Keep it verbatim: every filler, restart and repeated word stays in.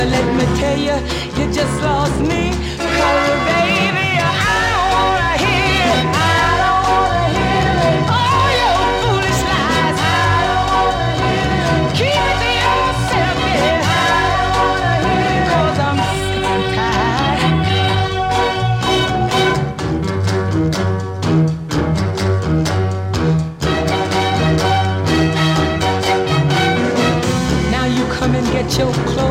Let me tell you, you just lost me. Cause baby, I don't wanna hear, I don't wanna hear all your foolish lies. I don't wanna hear. Keep it to yourself, yeah. I don't wanna hear. Cause I'm sick and tired. Now you come and get your clothes.